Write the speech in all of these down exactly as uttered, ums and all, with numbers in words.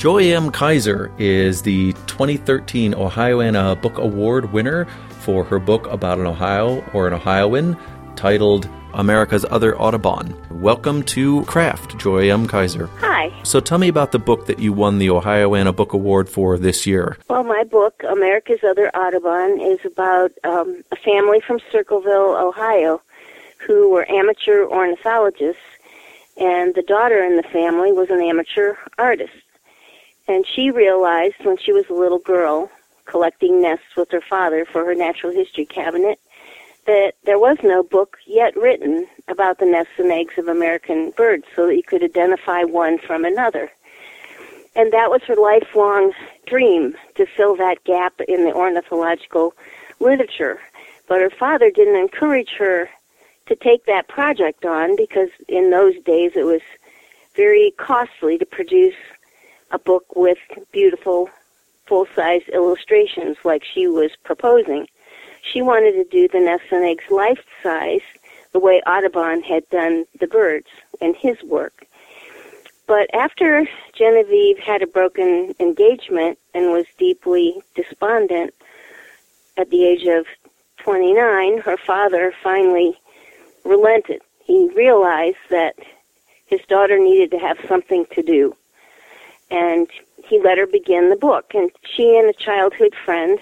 Joy M. Kaiser is the twenty thirteen Ohioana Book Award winner for her book about an Ohio or an Ohioan titled America's Other Audubon. Welcome to Craft, Joy M. Kaiser. Hi. So tell me about the book that you won the Ohioana Book Award for this year. Well, my book, America's Other Audubon, is about um, a family from Circleville, Ohio, who were amateur ornithologists, and the daughter in the family was an amateur artist. And she realized when she was a little girl, collecting nests with her father for her natural history cabinet, that there was no book yet written about the nests and eggs of American birds so that you could identify one from another. And that was her lifelong dream, to fill that gap in the ornithological literature. But her father didn't encourage her to take that project on because in those days it was very costly to produce a book with beautiful full-size illustrations like she was proposing. She wanted to do the nests and eggs life-size, the way Audubon had done the birds and his work. But after Genevieve had a broken engagement and was deeply despondent at the age of twenty-nine, her father finally relented. He realized that his daughter needed to have something to do. And he let her begin the book. And she and a childhood friend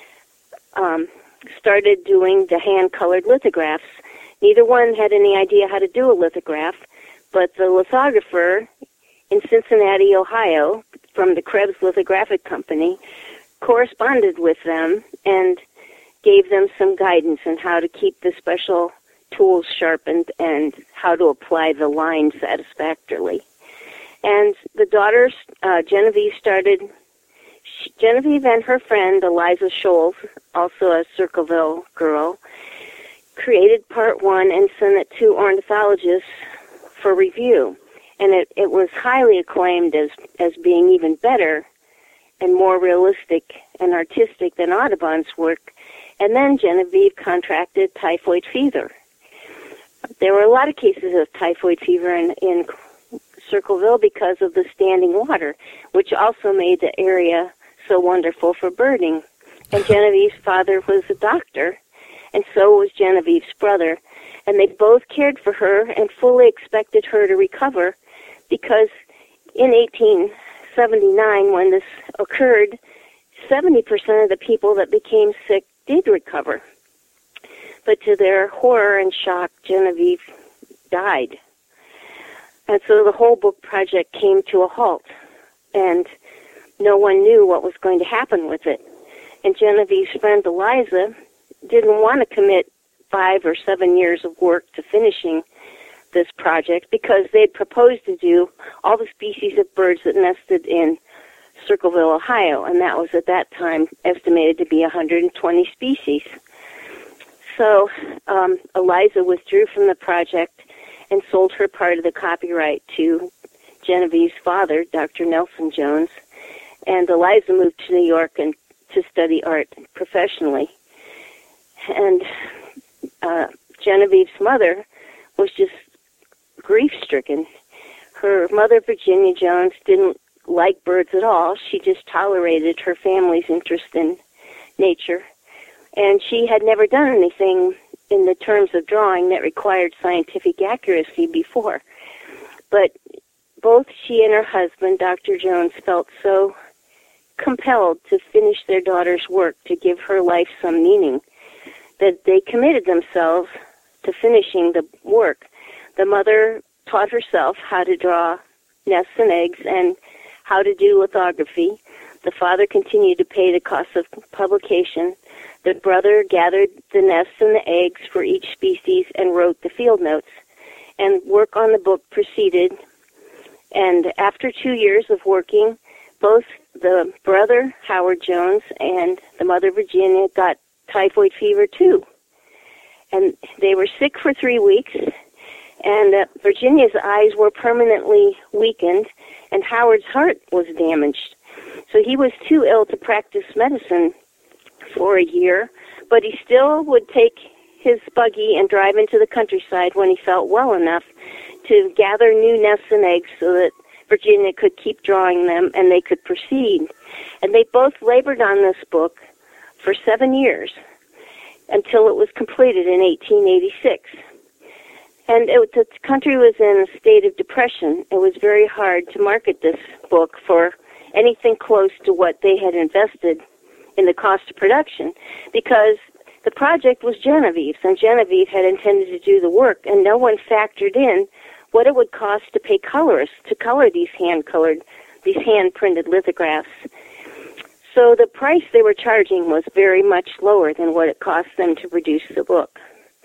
um, started doing the hand-colored lithographs. Neither one had any idea how to do a lithograph, but the lithographer in Cincinnati, Ohio, from the Krebs Lithographic Company, corresponded with them and gave them some guidance on how to keep the special tools sharpened and how to apply the line satisfactorily. And the daughters, uh, Genevieve started, she, Genevieve and her friend, Eliza Scholes, also a Circleville girl, created part one and sent it to ornithologists for review. And it, it was highly acclaimed as, as being even better and more realistic and artistic than Audubon's work. And then Genevieve contracted typhoid fever. There were a lot of cases of typhoid fever in, in Circleville because of the standing water, which also made the area so wonderful for birding. And Genevieve's father was a doctor, and so was Genevieve's brother. And they both cared for her and fully expected her to recover because in eighteen seventy-nine, when this occurred, seventy percent of the people that became sick did recover. But to their horror and shock, Genevieve died. And so the whole book project came to a halt, and no one knew what was going to happen with it. And Genevieve's friend Eliza didn't want to commit five or seven years of work to finishing this project because they'd proposed to do all the species of birds that nested in Circleville, Ohio, and that was at that time estimated to be one hundred twenty species. So um, Eliza withdrew from the project and sold her part of the copyright to Genevieve's father, Doctor Nelson Jones, and Eliza moved to New York and to study art professionally. And uh, Genevieve's mother was just grief-stricken. Her mother, Virginia Jones, didn't like birds at all. She just tolerated her family's interest in nature. And she had never done anything in the terms of drawing that required scientific accuracy before. But both she and her husband, Doctor Jones, felt so compelled to finish their daughter's work, to give her life some meaning, that they committed themselves to finishing the work. The mother taught herself how to draw nests and eggs and how to do lithography. The father continued to pay the cost of publication. The brother gathered the nests and the eggs for each species and wrote the field notes. And work on the book proceeded. And after two years of working, both the brother, Howard Jones, and the mother, Virginia, got typhoid fever too. And they were sick for three weeks. And uh, Virginia's eyes were permanently weakened, and Howard's heart was damaged. So he was too ill to practice medicine for a year, but he still would take his buggy and drive into the countryside when he felt well enough to gather new nests and eggs so that Virginia could keep drawing them and they could proceed. And they both labored on this book for seven years until it was completed in eighteen eighty-six. And it, the country was in a state of depression. It was very hard to market this book for anything close to what they had invested in the cost of production, because the project was Genevieve's, and Genevieve had intended to do the work, and no one factored in what it would cost to pay colorists to color these hand-colored, these hand-printed lithographs. So the price they were charging was very much lower than what it cost them to produce the book.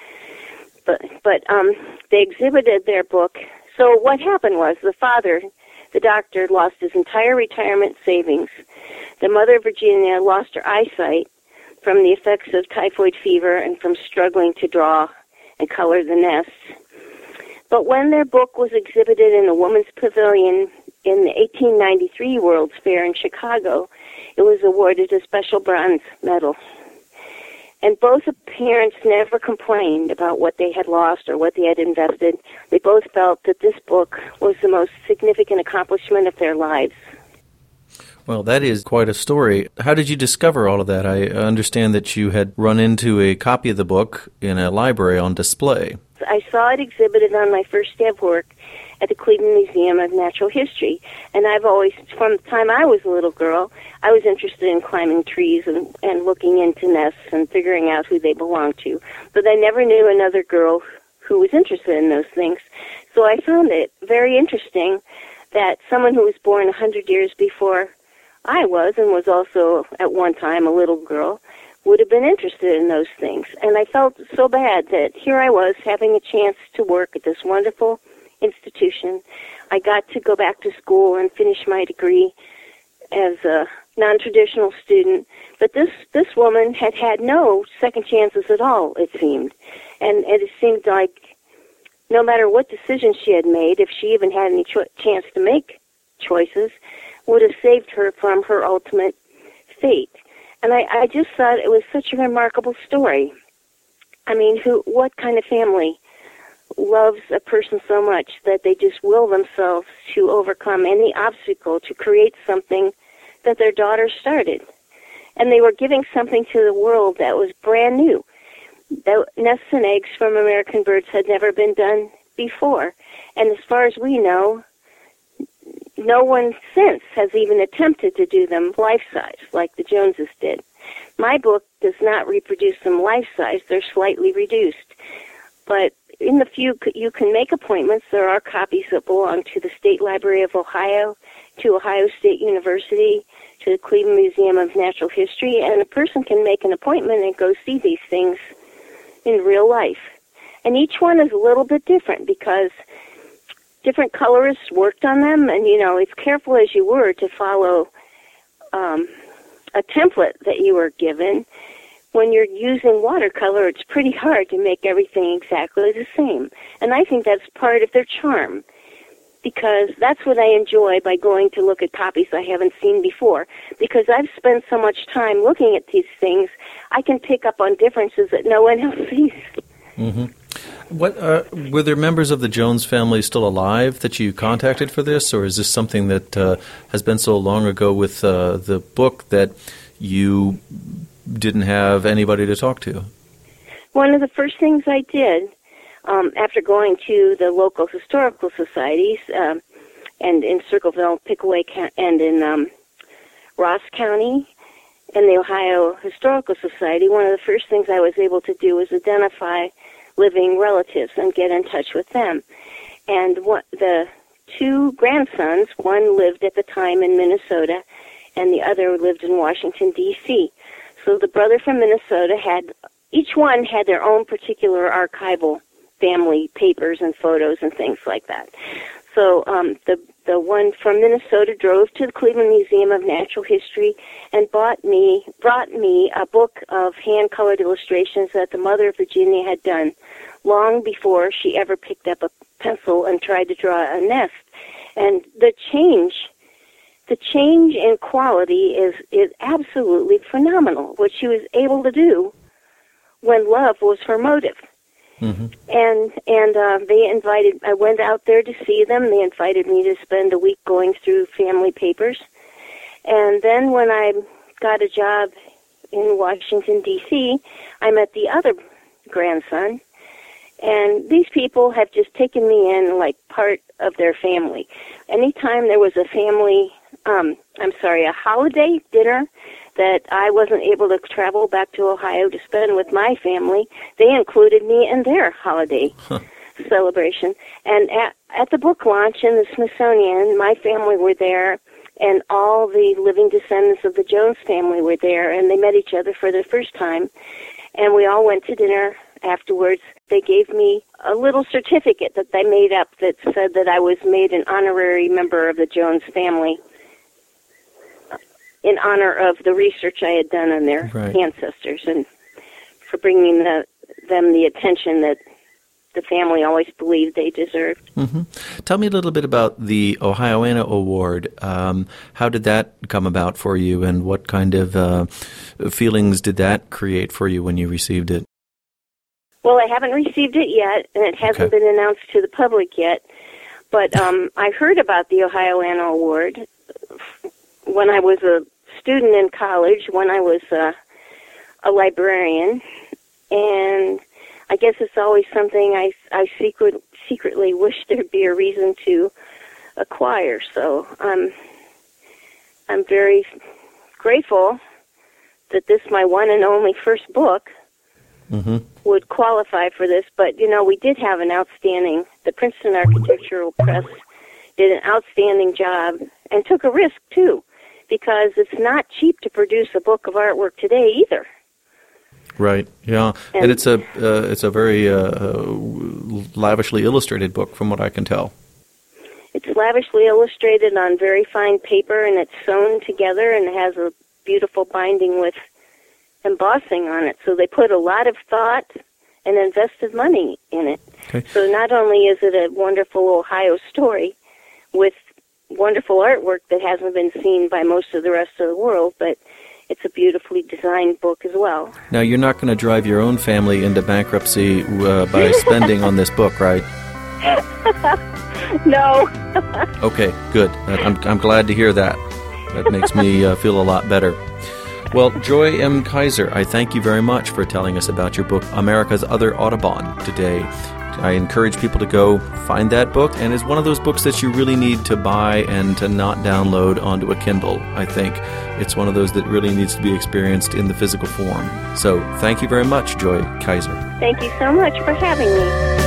But, but um, they exhibited their book. So what happened was the father, the doctor, lost his entire retirement savings. The mother, Virginia, lost her eyesight from the effects of typhoid fever and from struggling to draw and color the nests. But when their book was exhibited in the Women's Pavilion in the eighteen ninety-three World's Fair in Chicago, it was awarded a special bronze medal. And both parents never complained about what they had lost or what they had invested. They both felt that this book was the most significant accomplishment of their lives. Well, that is quite a story. How did you discover all of that? I understand that you had run into a copy of the book in a library on display. I saw it exhibited on my first day of work at the Cleveland Museum of Natural History. And I've always, from the time I was a little girl, I was interested in climbing trees and, and looking into nests and figuring out who they belonged to. But I never knew another girl who was interested in those things. So I found it very interesting that someone who was born a hundred years before I was, and was also at one time a little girl, would have been interested in those things. And I felt so bad that here I was having a chance to work at this wonderful institution. I got to go back to school and finish my degree as a non-traditional student. But this, this woman had had no second chances at all, it seemed. And, and it seemed like no matter what decision she had made, if she even had any cho- chance to make choices, would have saved her from her ultimate fate. And I, I just thought it was such a remarkable story. I mean, who, what kind of family loves a person so much that they just will themselves to overcome any obstacle to create something that their daughter started? And they were giving something to the world that was brand new. That nests and eggs from American birds had never been done before. And as far as we know, no one since has even attempted to do them life-size like the Joneses did. My book does not reproduce them life-size. They're slightly reduced. But in the few you can make appointments, there are copies that belong to the State Library of Ohio, to Ohio State University, to the Cleveland Museum of Natural History, and a person can make an appointment and go see these things in real life. And each one is a little bit different because different colorists worked on them, and, you know, as careful as you were to follow um, a template that you were given, when you're using watercolor, it's pretty hard to make everything exactly the same. And I think that's part of their charm, because that's what I enjoy by going to look at copies I haven't seen before. Because I've spent so much time looking at these things, I can pick up on differences that no one else sees. Mm-hmm. What uh, were there members of the Jones family still alive that you contacted for this, or is this something that uh, has been so long ago with uh, the book that you didn't have anybody to talk to? One of the first things I did um, after going to the local historical societies, um, and in Circleville, Pickaway, and in um, Ross County, and the Ohio Historical Society, one of the first things I was able to do was identify living relatives and get in touch with them. And what, the two grandsons, one lived at the time in Minnesota, and the other lived in Washington, D C So the brother from Minnesota had, each one had their own particular archival family papers and photos and things like that. So um, the the one from Minnesota drove to the Cleveland Museum of Natural History and bought me, brought me a book of hand-colored illustrations that the mother of Virginia had done long before she ever picked up a pencil and tried to draw a nest. And the change, the change in quality is, is absolutely phenomenal, what she was able to do when love was her motive. Mm-hmm. And and uh, they invited, I went out there to see them. They invited me to spend a week going through family papers. And then when I got a job in Washington, D C, I met the other grandson. And these people have just taken me in like part of their family. Anytime there was a family, um, I'm sorry, a holiday dinner that I wasn't able to travel back to Ohio to spend with my family, they included me in their holiday huh. celebration. And at, at the book launch in the Smithsonian, my family were there, and all the living descendants of the Jones family were there, and they met each other for the first time. And we all went to dinner afterwards. They gave me a little certificate that they made up that said that I was made an honorary member of the Jones family in honor of the research I had done on their right. ancestors, and for bringing the, them the attention that the family always believed they deserved. Mm-hmm. Tell me a little bit about the Ohioana Award. Um, how did that come about for you, and what kind of uh, feelings did that create for you when you received it? Well, I haven't received it yet, and it hasn't okay. been announced to the public yet. But um, I heard about the Ohioana Award when I was a student in college, when I was uh, a librarian, and I guess it's always something I, I secret, secretly wish there'd be a reason to acquire. So I'm I'm very grateful that this, my one and only first book, mm-hmm. would qualify for this. But, you know, we did have an outstanding, the Princeton Architectural Press did an outstanding job and took a risk, too, because it's not cheap to produce a book of artwork today either. Right. Yeah, and, and it's a uh, it's a very uh, lavishly illustrated book, from what I can tell. It's lavishly illustrated on very fine paper, and it's sewn together, and has a beautiful binding with embossing on it. So they put a lot of thought and invested money in it. Okay. So not only is it a wonderful Ohio story with wonderful artwork that hasn't been seen by most of the rest of the world, but it's a beautifully designed book as well. Now, you're not going to drive your own family into bankruptcy uh, by spending on this book, right? No. Okay, good. I'm, I'm glad to hear that. That makes me uh, feel a lot better. Well, Joy M. Kaiser, I thank you very much for telling us about your book, America's Other Audubon, today. I encourage people to go find that book, and it's one of those books that you really need to buy and to not download onto a Kindle. I think it's one of those that really needs to be experienced in the physical form. So thank you very much, Joy Kaiser. Thank you so much for having me.